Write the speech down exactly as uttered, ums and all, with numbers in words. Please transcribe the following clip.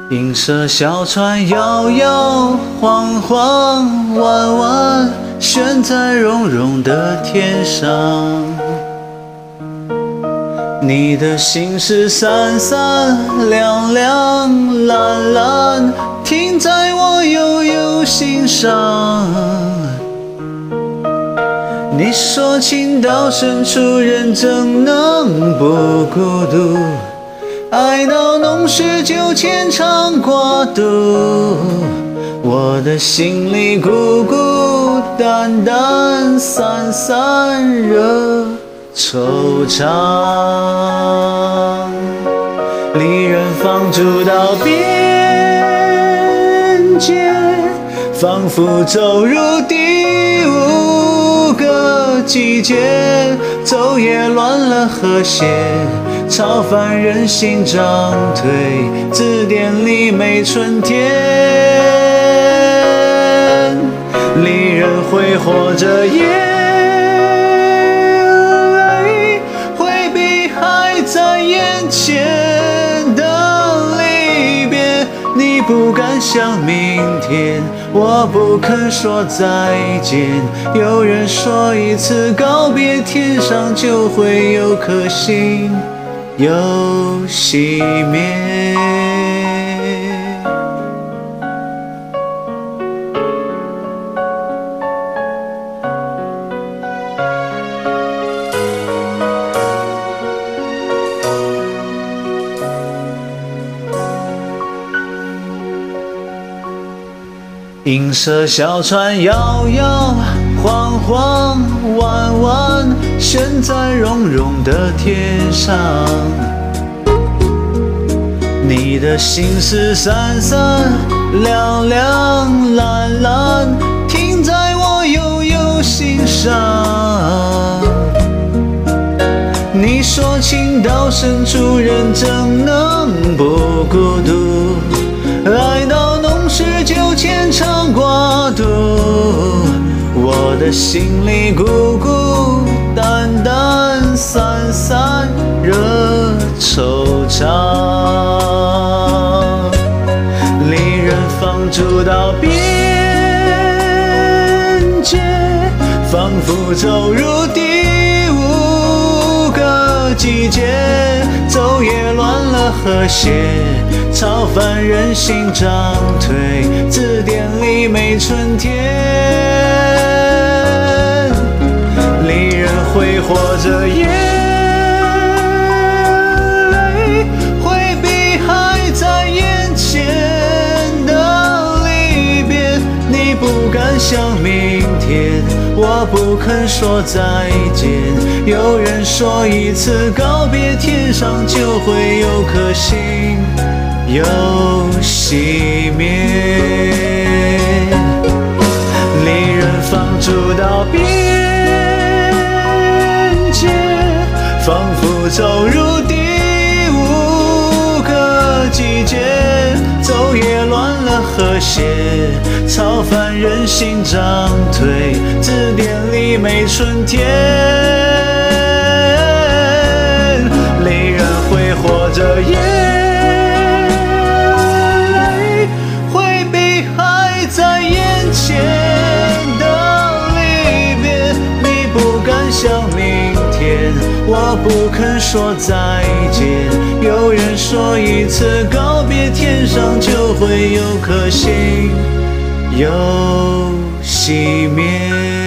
银色小船摇摇晃晃，弯弯悬在绒绒的天上。你的心事闪闪亮亮蓝蓝，停在我悠悠心上。你说情到深处人怎能不孤独，爱到浓时就牵肠挂肚，我的心里孤孤单单散散惹惆怅。离人放逐到边界，仿佛走入第五个季节，昼夜乱了和谐，超凡人心涨退，字典里没春天。离人挥霍着眼泪，回避还在眼前的离别。你不敢想明天，我不肯说再见。有人说一次告别，天上就会有颗星又熄灭。银色小船摇摇晃晃，弯弯悬在绒绒的天上。你的心事闪闪亮亮蓝蓝，停在我悠悠心上。你说情到深处人怎能不孤独，爱到浓时就牵肠挂肚，我的心里孤孤单单散散惹惆怅。离人放逐到边界，仿佛走入第五个季节，昼夜乱了和谐，超凡人心涨退，字典里没春天。离人挥霍着眼泪，回避还在眼前的离别。你不敢想明天，我不肯说再见。有人说一次告别，天上就会有颗星又熄灭。离人放逐到边界，仿佛走入第五个季节，昼夜乱了和谐，超凡人心涨退，字典里没春天。离人挥霍着眼回避还在眼前的离别。你不敢想明天，我不肯说再见。有人说一次告别，天上就会有颗星又熄灭。